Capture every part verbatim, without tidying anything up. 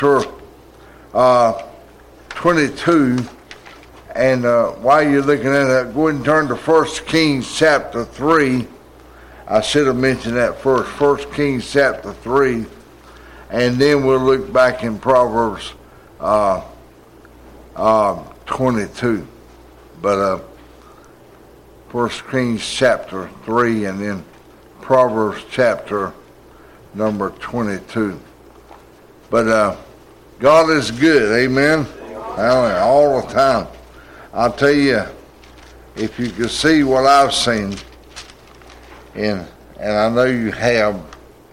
uh, twenty-two, and uh, while you're looking at that, go ahead and turn to First Kings chapter three. I should have mentioned that first. First Kings chapter three, and then we'll look back in Proverbs uh, uh, twenty-two. But uh, First Kings chapter three, and then Proverbs chapter number twenty-two. But uh, God is good, amen? Hallelujah, all the time. I'll tell you, if you could see what I've seen, and and I know you have,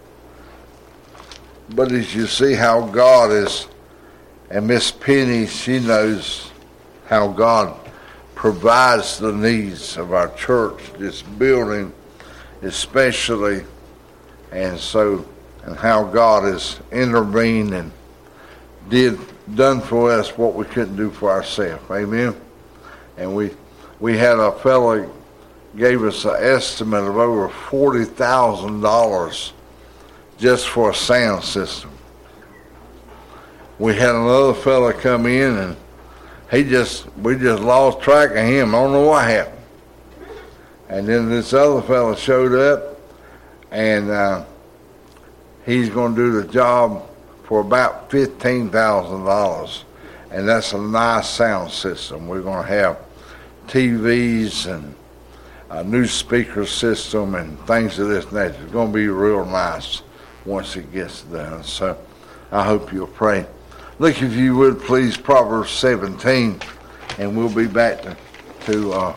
but as you see how God is, and Miss Penny, she knows how God provides the needs of our church, this building especially, and so, and how God has intervened and did done for us what we couldn't do for ourselves. Amen. And we we had a fellow gave us an estimate of over forty thousand dollars just for a sound system. We had another fellow come in, and he just we just lost track of him. I don't know what happened. And then this other fellow showed up, and uh, he's going to do the job for about fifteen thousand dollars, and that's a nice sound system. We're going to have T Vs and a new speaker system and things of this nature. It's going to be real nice once it gets done. So I hope you'll pray. Look, if you would, please, Proverbs seventeen, and we'll be back to, to uh,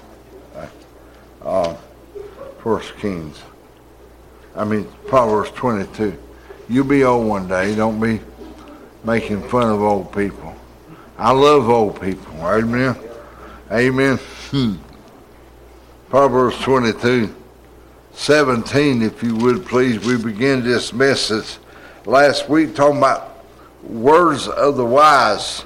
uh, First Kings. I mean, Proverbs twenty-two. You'll be old one day. Don't be making fun of old people. I love old people. Amen. Amen. Hmm. Proverbs twenty-two, seventeen, if you would, please. We began this message last week talking about words of the wise.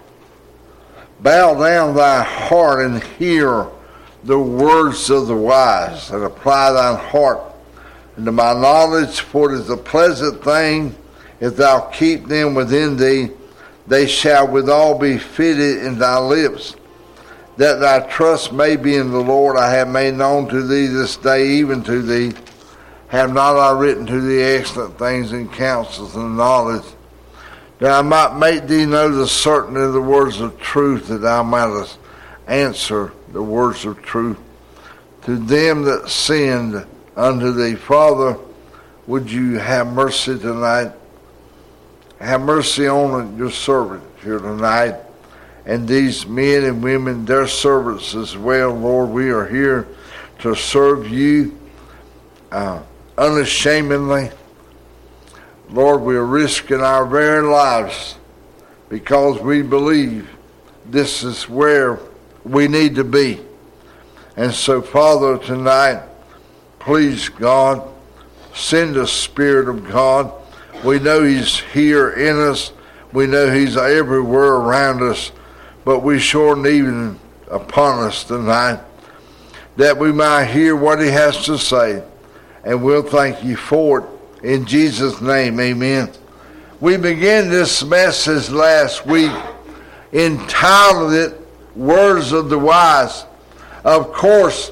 Bow down thy heart and hear the words of the wise, and apply thine heart unto my knowledge, for it is a pleasant thing if thou keep them within thee. They shall withal be fitted in thy lips, that thy trust may be in the Lord. I have made known to thee this day, even to thee. Have not I written to thee excellent things and counsels and knowledge, that I might make thee know the certainty of the words of truth, that thou mightest answer the words of truth to them that sinned unto thee. Father, would you have mercy tonight? Have mercy on your servant here tonight, and these men and women, their servants as well. Lord, we are here to serve you uh, unashamedly. Lord, we are risking our very lives because we believe this is where we need to be. And so, Father, tonight, please, God, send the Spirit of God. We know He's here in us. We know He's everywhere around us. But we sure need Him upon us tonight, that we might hear what He has to say. And we'll thank you for it. In Jesus' name, amen. We began this message last week, entitled it, Words of the Wise. Of course,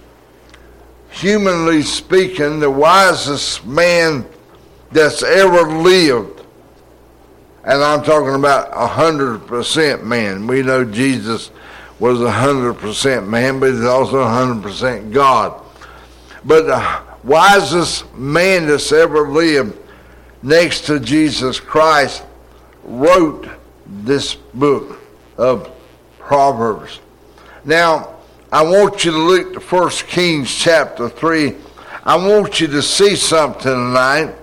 humanly speaking, the wisest man that's ever lived, and I'm talking about a hundred percent man. We know Jesus was a hundred percent man, but he's also a hundred percent God. But the wisest man that's ever lived, next to Jesus Christ, wrote this book of Proverbs. Now, I want you to look to First Kings chapter three. I want you to see something tonight.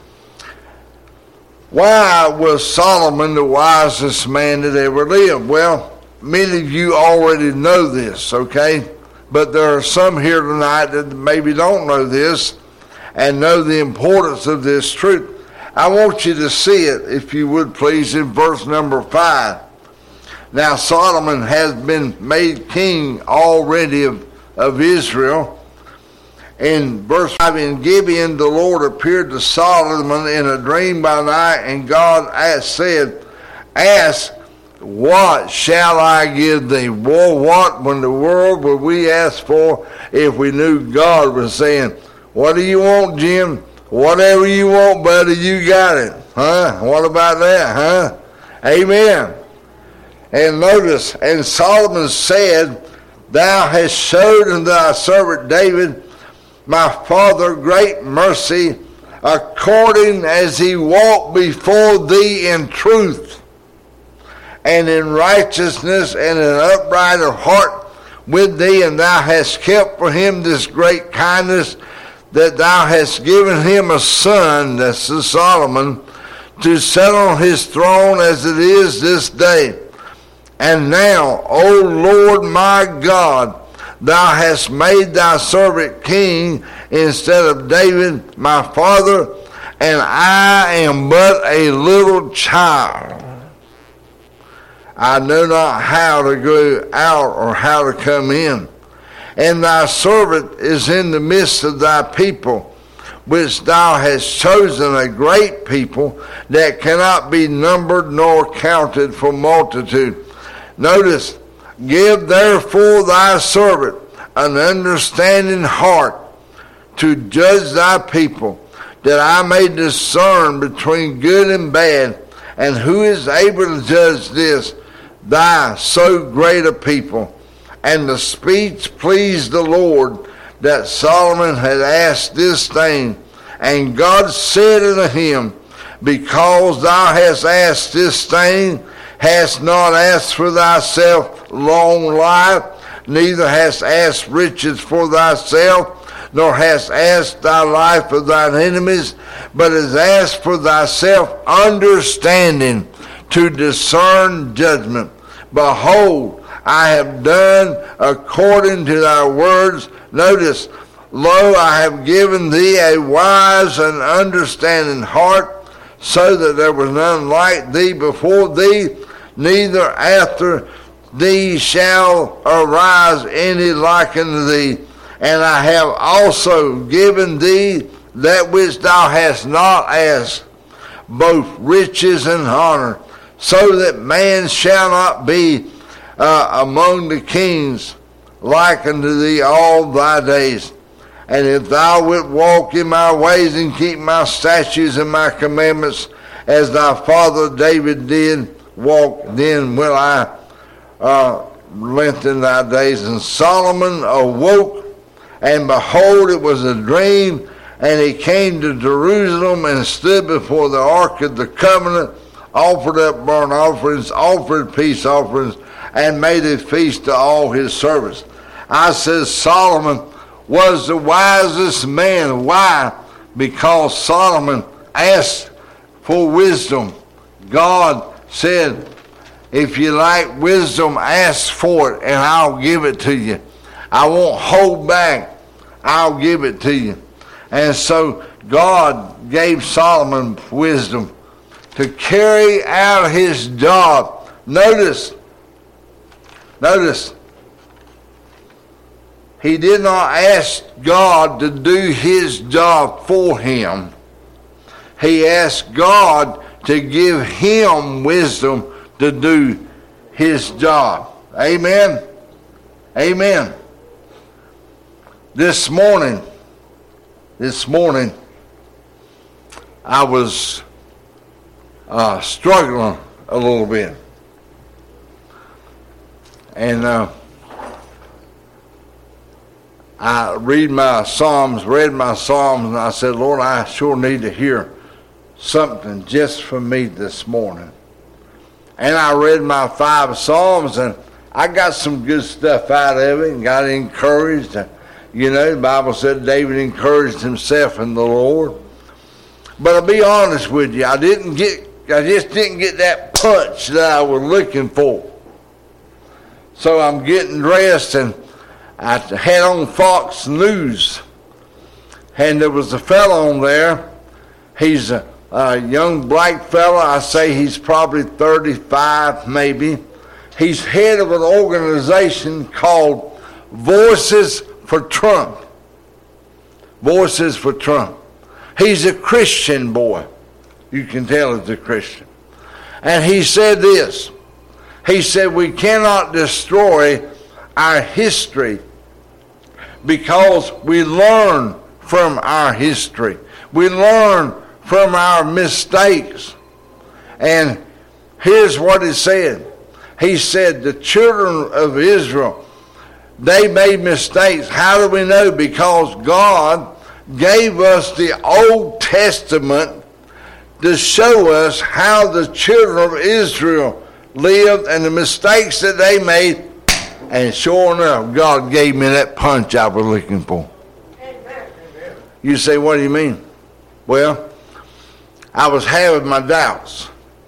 Why was Solomon the wisest man that ever lived? Well, many of you already know this, okay? But there are some here tonight that maybe don't know this and know the importance of this truth. I want you to see it, if you would please, in verse number five. Now Solomon has been made king already of, of Israel, in verse five, in Gibeon the Lord appeared to Solomon in a dream by night, and God asked, said, ask, what shall I give thee? Boy, what in the world would we ask for if we knew God was saying, what do you want, Jim? Whatever you want, buddy, you got it. Huh? What about that, huh? Amen. And notice, and Solomon said, thou hast showed unto thy servant David, my father, great mercy, according as he walked before thee in truth, and in righteousness, and in upright of heart with thee, and thou hast kept for him this great kindness, that thou hast given him a son, that's the Solomon, to sit on his throne as it is this day. And now, O Lord my God, thou hast made thy servant king instead of David my father, and I am but a little child. I know not how to go out or how to come in. And thy servant is in the midst of thy people, which thou hast chosen, a great people that cannot be numbered nor counted for multitude. Notice, give therefore thy servant an understanding heart to judge thy people, that I may discern between good and bad. And who is able to judge this, thy so great a people? And the speech pleased the Lord, that Solomon had asked this thing. And God said unto him, because thou hast asked this thing, hast not asked for thyself long life, neither hast asked riches for thyself, nor hast asked thy life of thine enemies, but hast asked for thyself understanding to discern judgment. Behold, I have done according to thy words. Notice, lo, I have given thee a wise and understanding heart, so that there was none like thee before thee, neither after thee shall arise any like unto thee. And I have also given thee that which thou hast not asked, both riches and honor, so that man shall not be uh, among the kings like unto thee all thy days. And if thou wilt walk in my ways and keep my statutes and my commandments, as thy father David did walk, then will I uh, lengthen thy days. And Solomon awoke, and behold, it was a dream, and he came to Jerusalem and stood before the ark of the covenant, offered up burnt offerings, offered peace offerings, and made a feast to all his servants. I said Solomon was the wisest man. Why? Because Solomon asked for wisdom. God said, if you like wisdom, ask for it, and I'll give it to you. I won't hold back. I'll give it to you. And so God gave Solomon wisdom to carry out his job. Notice, notice, he did not ask God to do his job for him. He asked God to give him wisdom to do his job. Amen? Amen. This morning, this morning, I was uh, struggling a little bit. And uh, I read my Psalms, read my Psalms, and I said, Lord, I sure need to hear something just for me this morning. And I read my five Psalms, and I got some good stuff out of it and got encouraged. You know, the Bible said David encouraged himself in the Lord. But I'll be honest with you, I didn't get, I just didn't get that punch that I was looking for. So I'm getting dressed, and I had on Fox News, and there was a fellow on there. He's a, a young black fella. I say he's probably thirty-five, maybe. He's head of an organization called Voices for Trump. Voices for Trump. He's a Christian boy. You can tell he's a Christian. And he said this. He said, we cannot destroy our history because we learn from our history. We learn from our mistakes. And here's what he said. He said, the children of Israel, they made mistakes. How do we know? Because God gave us the Old Testament to show us how the children of Israel lived and the mistakes that they made. And sure enough, God gave me that punch I was looking for. Amen. You say, what do you mean? Well, I was having my doubts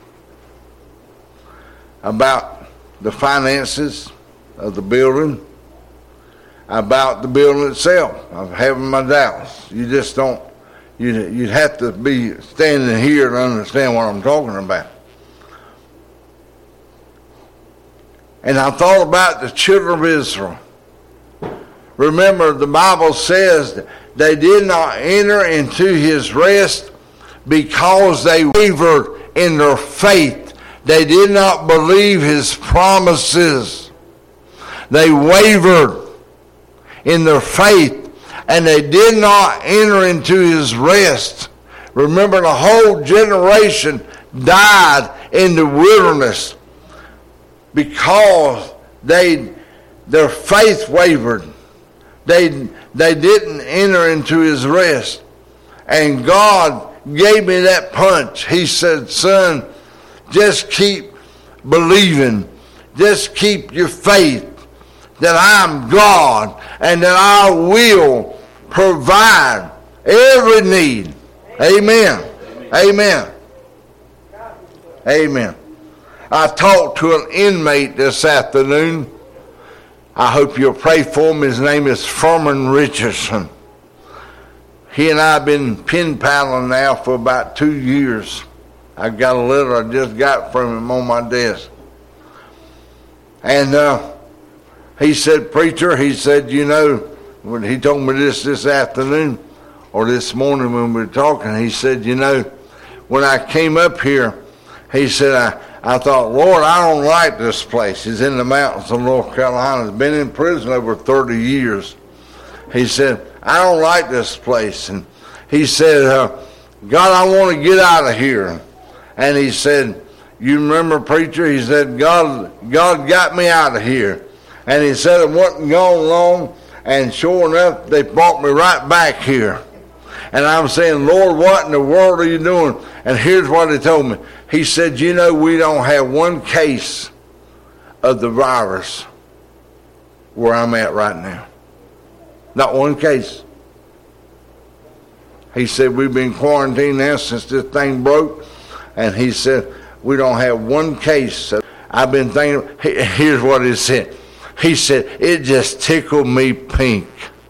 about the finances of the building, about the building itself. I'm having my doubts. You just don't, you'd, you'd have to be standing here to understand what I'm talking about. And I thought about the children of Israel. Remember, the Bible says they did not enter into his rest because they wavered in their faith. They did not believe his promises. They wavered in their faith, and they did not enter into his rest. Remember, the whole generation died in the wilderness because they their faith wavered. They they didn't enter into his rest. And God gave me that punch. He said, son, just keep believing. Just keep your faith that I'm God and that I will provide every need. Amen. Amen. Amen. I talked to an inmate this afternoon. I hope you'll pray for him. His name is Furman Richardson. He and I have been pen paling now for about two years. I got a letter I just got from him on my desk. And uh, he said, preacher, he said, you know, when he told me this this afternoon or this morning when we were talking, he said, you know, when I came up here, he said, I, I thought, Lord, I don't like this place. He's in the mountains of North Carolina. He's been in prison over thirty years. He said, I don't like this place. And he said, uh, God, I want to get out of here. And he said, you remember, preacher? He said, God, God got me out of here. And he said, it wasn't gone long. And sure enough, they brought me right back here. And I'm saying, Lord, what in the world are you doing? And here's what he told me. He said, you know, we don't have one case of the virus where I'm at right now. Not one case. He said, we've been quarantined now since this thing broke. And he said, we don't have one case. I've been thinking, here's what he said. He said, it just tickled me pink.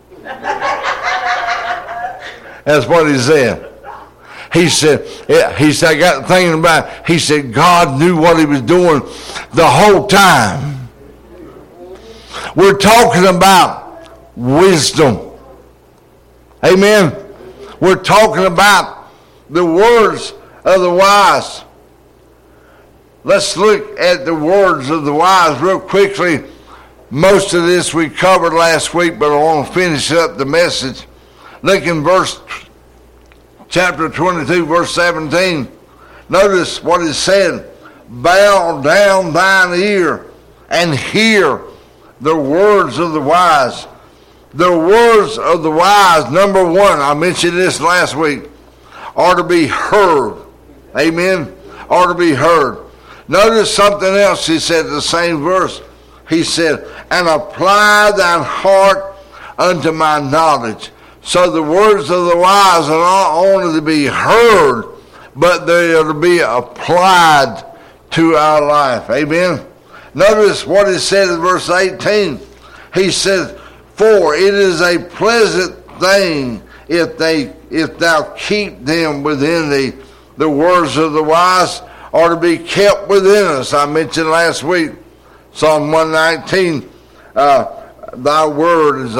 That's what he said. He said, yeah, he said, I got thinking about it. He said, God knew what he was doing the whole time. We're talking about wisdom. Amen. We're talking about the words of the wise. Let's look at the words of the wise real quickly. Most of this we covered last week, but I want to finish up the message. Look in verse chapter twenty-two, verse seventeen. Notice what it said. Bow down thine ear and hear the words of the wise. The words of the wise, number one, I mentioned this last week, are to be heard. Amen? Are to be heard. Notice something else he said in the same verse. He said, and apply thine heart unto my knowledge. So the words of the wise are not only to be heard, but they are to be applied to our life. Amen? Notice what he said in verse eighteen. He said, for it is a pleasant thing if they if thou keep them within thee. The words of the wise are to be kept within us. I mentioned last week, Psalm one nineteen, uh, thy word is a,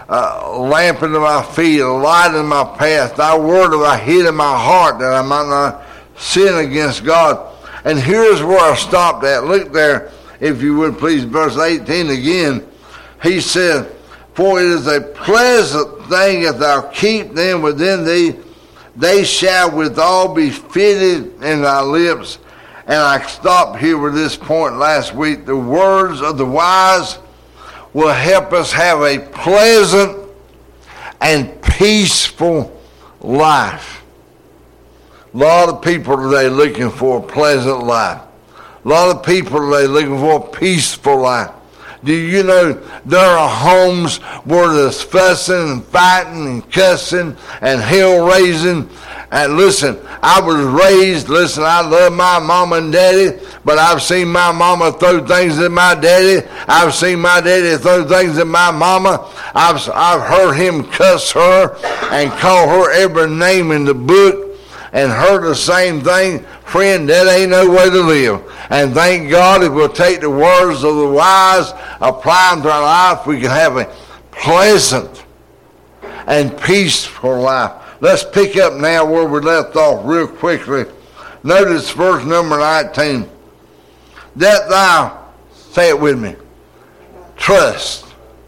a lamp unto my feet, a light in my path. Thy word have I hid in my heart, that I might not sin against God. And here's where I stopped at. Look there, if you would please, verse eighteen again. He said, for it is a pleasant thing if thou keep them within thee, they shall withal be fitted in thy lips. And I stopped here with this point last week. The words of the wise will help us have a pleasant and peaceful life. A lot of people today looking for a pleasant life. A lot of people today looking for a peaceful life. Do you know there are homes where there's fussing and fighting and cussing and hell raising? And listen, I was raised, listen, I love my mama and daddy, but I've seen my mama throw things at my daddy. I've seen my daddy throw things at my mama. I've, I've heard him cuss her and call her every name in the book and heard the same thing. Friend, that ain't no way to live. And thank God if we'll take the words of the wise, apply them to our life, we can have a pleasant and peaceful life. Let's pick up now where we left off real quickly. Notice verse number nineteen. That thou, say it with me, trust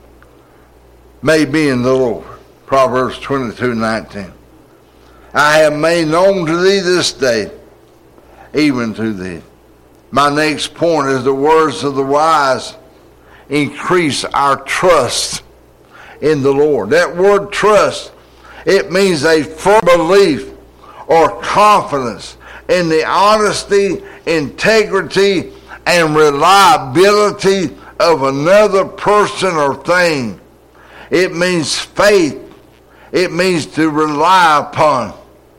may be in the Lord. Proverbs twenty-two nineteen. I have made known to thee this day, even to thee. My next point is the words of the wise increase our trust in the Lord. That word trust, it means a firm belief or confidence in the honesty, integrity, and reliability of another person or thing. It means faith. It means to rely upon.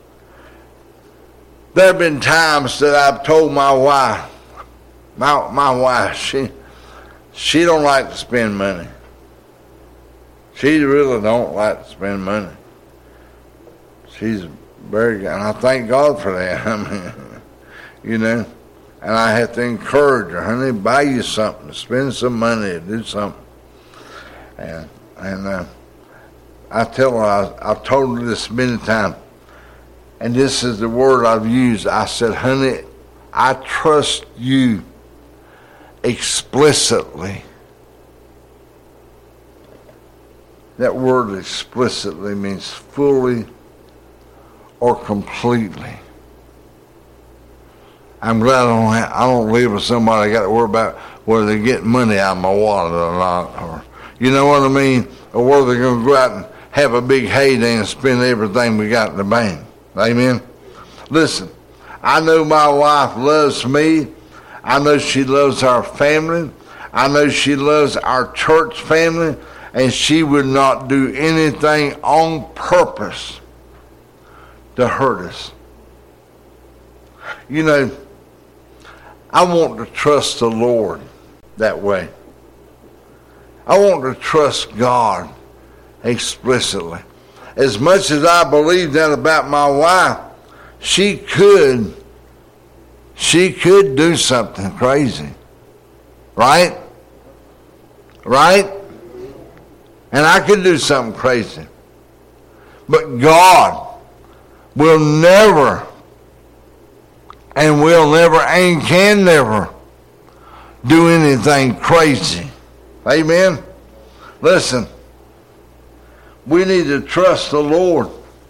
There have been times that I've told my wife, my my wife, she she don't like to spend money. She really don't like to spend money. She's very good, and I thank God for that. I mean, you know, and I have to encourage her, honey, buy you something, spend some money, do something. And and uh, I tell her, I, I've told her this many times, and this is the word I've used. I said, honey, I trust you explicitly. That word explicitly means fully or completely. I'm glad I don't, have, I don't live with somebody I got to worry about whether they get money out of my wallet or not. Or, you know what I mean? Or whether they're going to go out and have a big heyday and spend everything we got in the bank. Amen? Listen, I know my wife loves me. I know she loves our family. I know she loves our church family. And she would not do anything on purpose to hurt us. You know, I want to trust the Lord that way. I want to trust God explicitly. As much as I believe that about my wife, she could, she could do something crazy. Right? Right? And I could do something crazy. But God will never, and will never, and can never do anything crazy. Amen? Listen, we need to trust the Lord.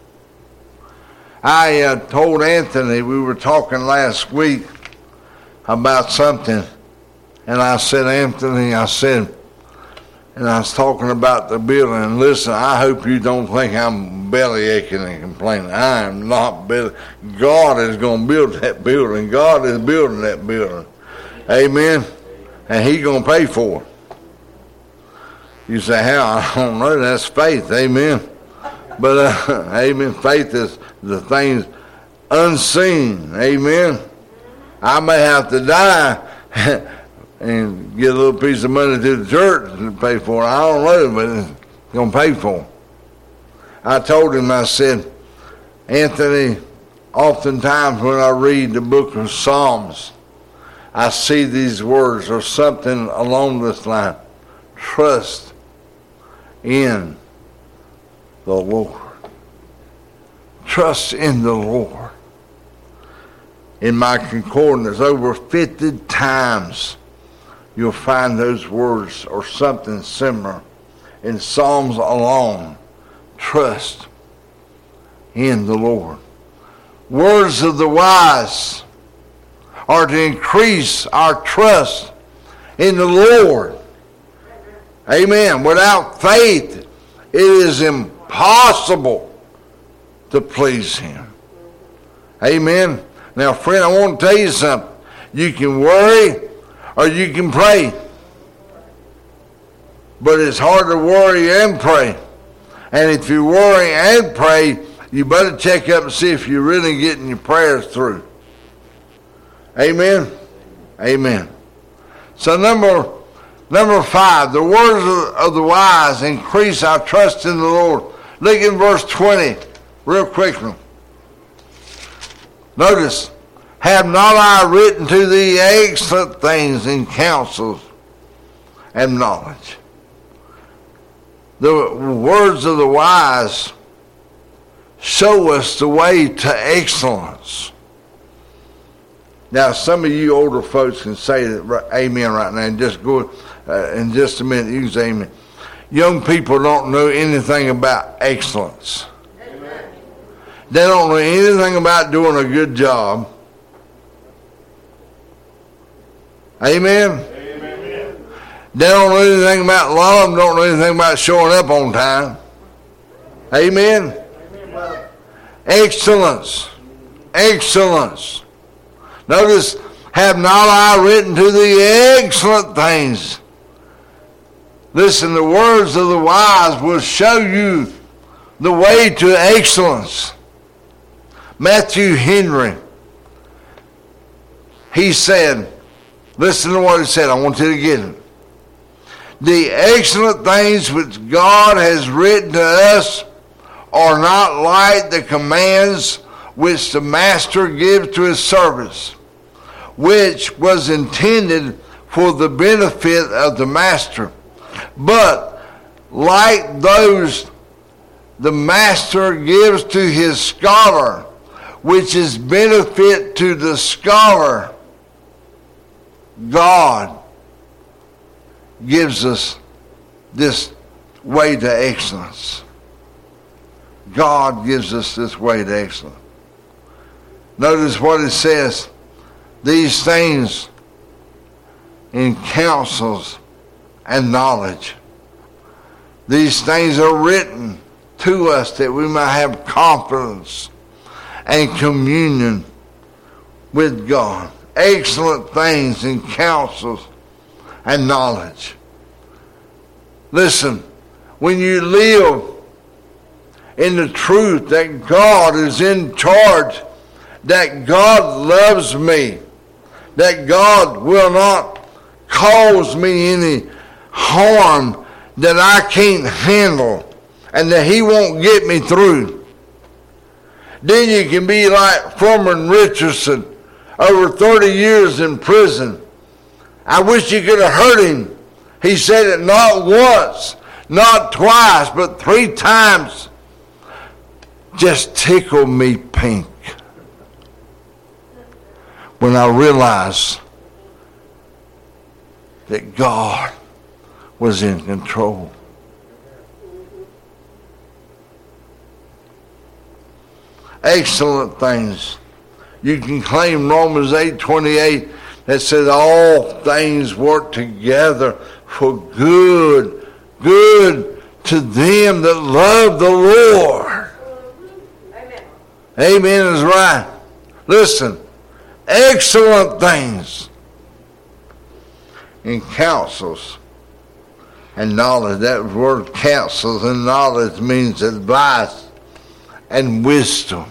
I uh, told Anthony, we were talking last week about something, and I said, Anthony, I said, and I was talking about the building. And listen, I hope you don't think I'm belly aching and complaining. I am not belly. God is going to build that building. God is building that building. Amen. And He's going to pay for it. You say, how? I don't know. That's faith. Amen. But, uh, amen, faith is the things unseen. Amen. I may have to die and get a little piece of money to the church to pay for it. I don't know, but it's going to pay for it. I told him, I said, Anthony, oftentimes when I read the book of Psalms, I see these words or something along this line. Trust in the Lord. Trust in the Lord. In my concordance, over fifty times you'll find those words or something similar. In Psalms alone, trust in the Lord. Words of the wise are to increase our trust in the Lord. Amen. Without faith, it is impossible to please Him. Amen. Now, friend, I want to tell you something. You can worry or you can pray. But it's hard to worry and pray. And if you worry and pray, you better check up and see if you're really getting your prayers through. Amen? Amen. So number number five, the words of, of the wise increase our trust in the Lord. Look in verse twenty real quickly. Notice, have not I written to thee excellent things in counsels and knowledge? The words of the wise show us the way to excellence. Now, some of you older folks can say that, amen right now, and just go uh, in just a minute. You can say amen. Young people don't know anything about excellence. Amen. They don't know anything about doing a good job. Amen. Amen. They don't know anything about, a lot of them don't know anything about showing up on time. Amen. Amen. Excellence. Excellence. Notice, have not I written to thee excellent things? Listen, the words of the wise will show you the way to excellence. Matthew Henry, he said, listen to what he said, I want you to get it. The excellent things which God has written to us are not like the commands which the master gives to his servants, which was intended for the benefit of the master, but like those the master gives to his scholar, which is benefit to the scholar. God gives us this way to excellence. God gives us this way to excellence. Notice what it says. These things in counsels and knowledge. These things are written to us that we might have confidence and communion with God. Excellent things in counsels and knowledge. Listen, when you live in the truth that God is in charge, that God loves me, that God will not cause me any harm that I can't handle, and that He won't get me through, then you can be like Furman Richardson, over thirty years in prison. I wish you could have heard him. He said it not once, not twice, but three times. Just tickled me pink when I realized that God was in control. Excellent things. You can claim Romans eight twenty-eight that says all things work together for good, good to them that love the Lord. Amen. Amen is right. Listen, excellent things in counsels and knowledge. That word counsels and knowledge means advice and wisdom.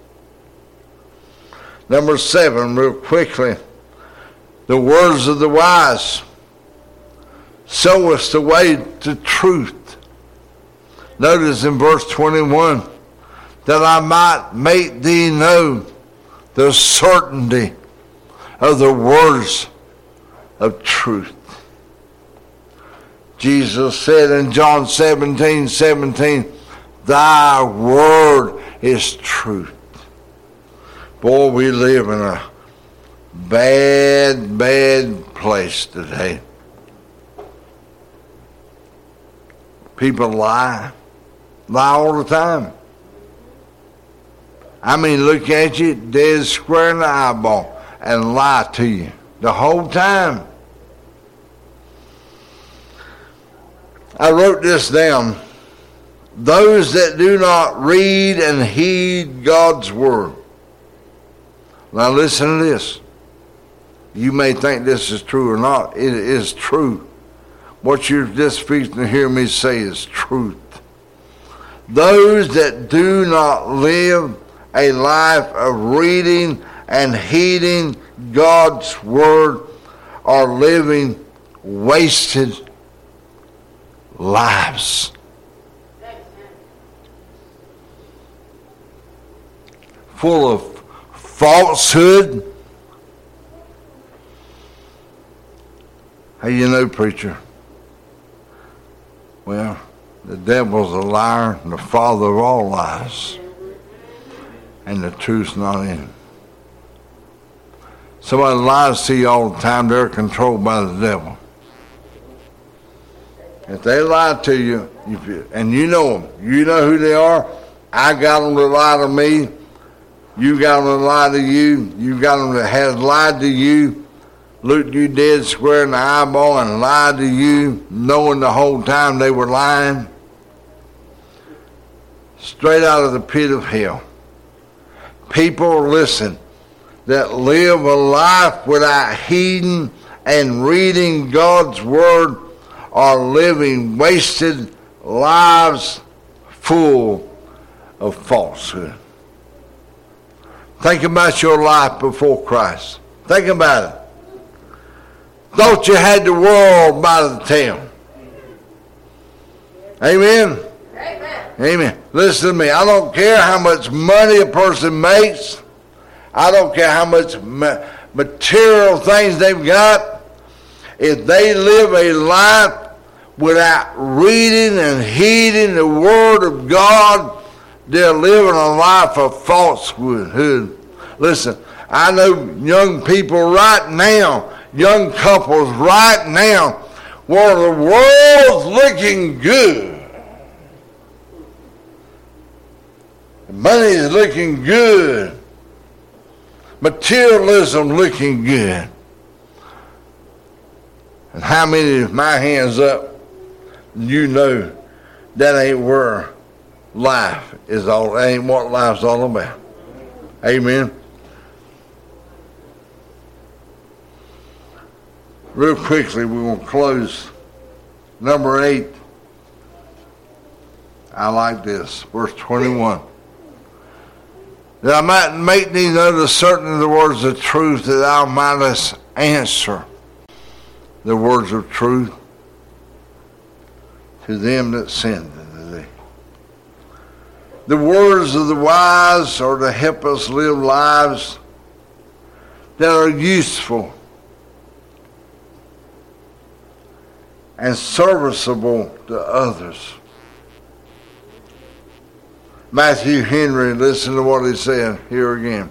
Number seven, real quickly, the words of the wise show us the way to truth. Notice in verse twenty-one, that I might make thee know the certainty of the words of truth. Jesus said in John seventeen seventeen, Thy word is truth. Boy, we live in a bad, bad place today. People lie. Lie all the time. I mean, look at you dead square in the eyeball and lie to you the whole time. I wrote this down. Those that do not read and heed God's word. Now listen to this. You may think this is true or not. It is true. What you're just fixing to hear me say is truth. Those that do not live a life of reading and heeding God's word are living wasted lives. Full of falsehood. How you know, preacher? Well, the devil's a liar and the father of all lies. And the truth's not in him. Somebody lies to you all the time, they're controlled by the devil. If they lie to you, if you and you know them, you know who they are. I got them to lie to me. You got them to lie to you. You got them that has lied to you, looked you dead square in the eyeball and lied to you, knowing the whole time they were lying. Straight out of the pit of hell. People, listen, that live a life without heeding and reading God's word are living wasted lives full of falsehood. Think about your life before Christ. Think about it. Thought you had the world by the tail. Amen? Amen. Amen. Listen to me. I don't care how much money a person makes. I don't care how much ma- material things they've got. If they live a life without reading and heeding the word of God, they're living a life of falsehood. Listen, I know young people right now, young couples right now, where the world's looking good. The money's looking good. Materialism looking good. And how many of my hands up, you know that ain't where life is all, that ain't what life's all about. Amen. Real quickly, we will close. Number eight. I like this. Verse twenty-one. That I might make thee know the certain of the words of truth, that thou mightest answer the words of truth to them that send unto thee. The words of the wise are to help us live lives that are useful and serviceable to others. Matthew Henry, listen to what he said here again.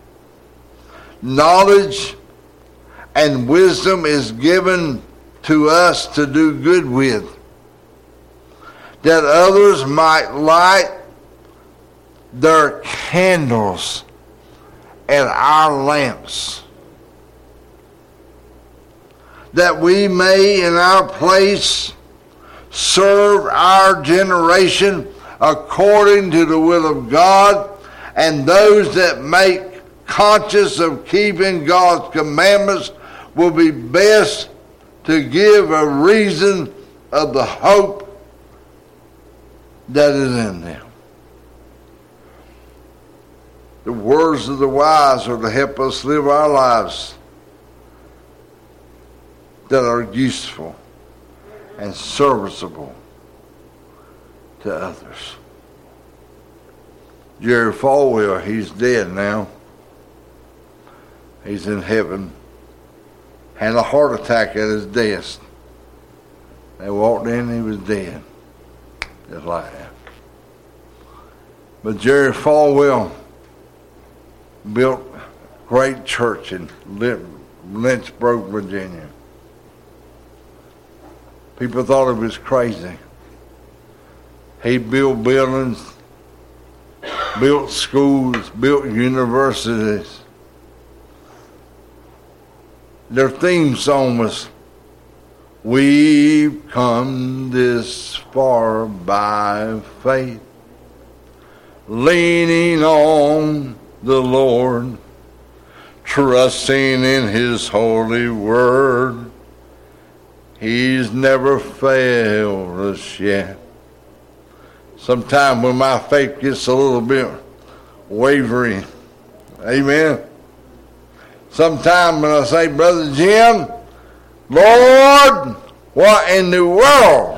Knowledge and wisdom is given to us to do good with, that others might light their candles at our lamps, that we may in our place serve our generation according to the will of God, and those that make conscious of keeping God's commandments will be best to give a reason of the hope that is in them. The words of the wise are to help us live our lives that are useful and serviceable to others. Jerry Falwell, he's dead now. He's in heaven. Had a heart attack at his desk. They walked in, he was dead. Just like that. But Jerry Falwell built a great church in Lynchburg, Virginia. People thought he was crazy. He built buildings, built schools, built universities. Their theme song was, "We've come this far by faith, leaning on the Lord, trusting in His holy word. He's never failed us yet." Sometimes when my faith gets a little bit wavering, amen. Sometimes when I say, "Brother Jim, Lord, what in the world?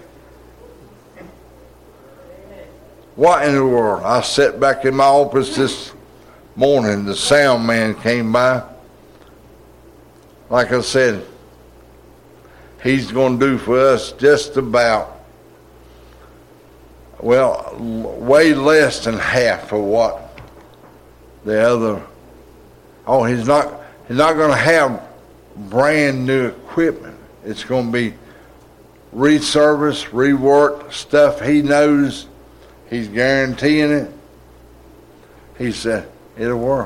What in the world?" I sat back in my office this morning. The sound man came by. Like I said, he's going to do for us just about, well, way less than half of what the other. Oh, he's not. He's not going to have brand new equipment. It's going to be reserviced, reworked stuff he knows. He's guaranteeing it. He said, "It'll work."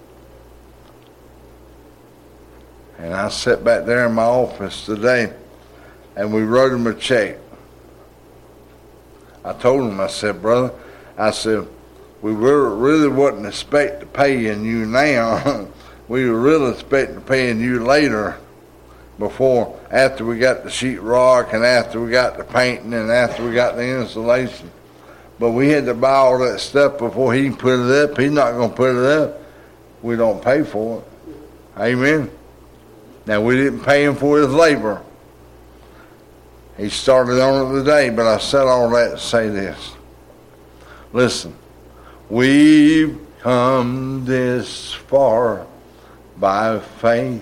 And I sat back there in my office today, and we wrote him a check. I told him, I said, "Brother," I said, "we really wasn't expecting to paying you now. We were really expecting paying you later, before, after we got the sheetrock and after we got the painting and after we got the installation. But we had to buy all that stuff before he can put it up. He's not going to put it up. We don't pay for it." Amen. Now, we didn't pay him for his labor. He started on it today, but I said all that to say this. Listen, we've come this far by faith,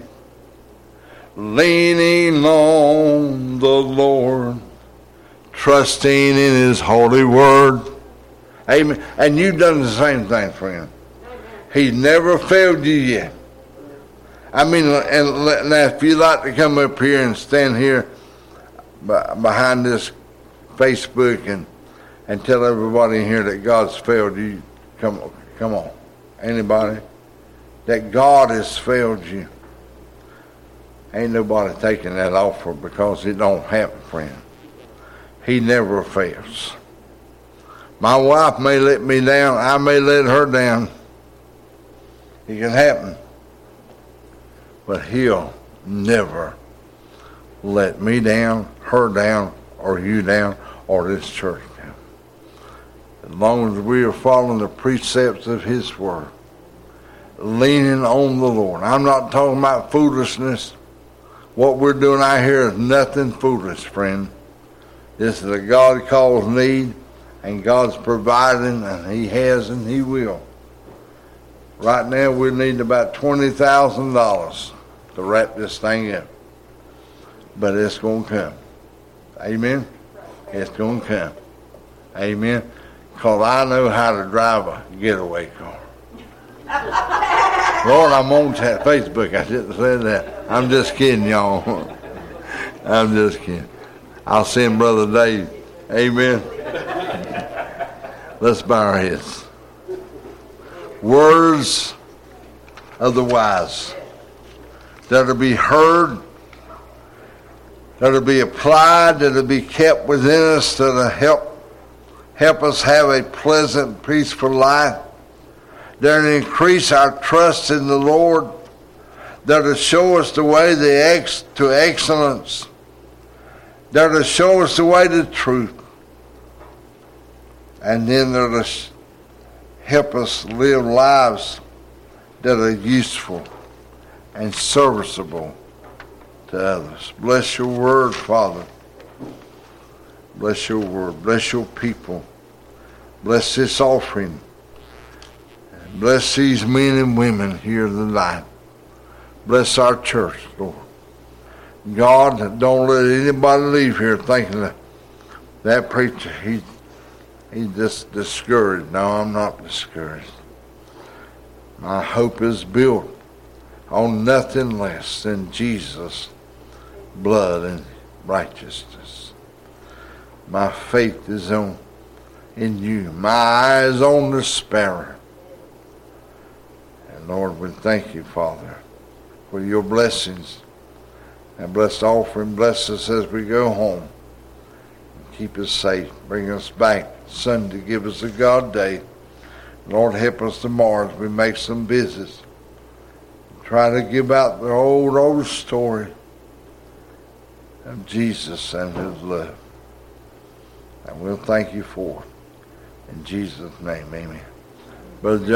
leaning on the Lord, trusting in His holy word. Amen. And you've done the same thing, friend. He's never failed you yet. I mean, and now if you'd like to come up here and stand here behind this Facebook and, and tell everybody in here that God's failed you, come, come on. Anybody? That God has failed you. Ain't nobody taking that offer because it don't happen, friend. He never fails. My wife may let me down. I may let her down. It can happen. But He'll never let me down, her down, or you down, or this church down. As long as we are following the precepts of His word, leaning on the Lord. I'm not talking about foolishness. What we're doing out here is nothing foolish, friend. This is a God calls need, and God's providing, and He has and He will. Right now we need about twenty thousand dollars to wrap this thing up. But it's going to come. Amen? It's going to come. Amen? Because I know how to drive a getaway car. Lord, I'm on t- Facebook. I shouldn't have said that. I'm just kidding, y'all. I'm just kidding. I'll send Brother Dave. Amen? Let's bow our heads. Words of the wise that will be heard, that will be applied, that will be kept within us, that will help help us have a pleasant, peaceful life, that will increase our trust in the Lord, that will show us the way the ex- to excellence, that will show us the way to truth, and then that will help us live lives that are useful and serviceable to others. Bless your word, Father. Bless your word. Bless your people. Bless this offering. Bless these men and women here tonight. Bless our church, Lord. God, don't let anybody leave here thinking that that preacher, he He's just discouraged. No, I'm not discouraged. My hope is built on nothing less than Jesus' blood and righteousness. My faith is on in you. My eyes on the sparrow. And Lord, we thank you, Father, for your blessings. And bless the offering. Bless us as we go home. Keep us safe. Bring us back Sunday. Give us a God day. Lord, help us tomorrow as we make some visits. Try to give out the old, old story of Jesus and his love. And we'll thank you for it. In Jesus' name, amen. Brother John.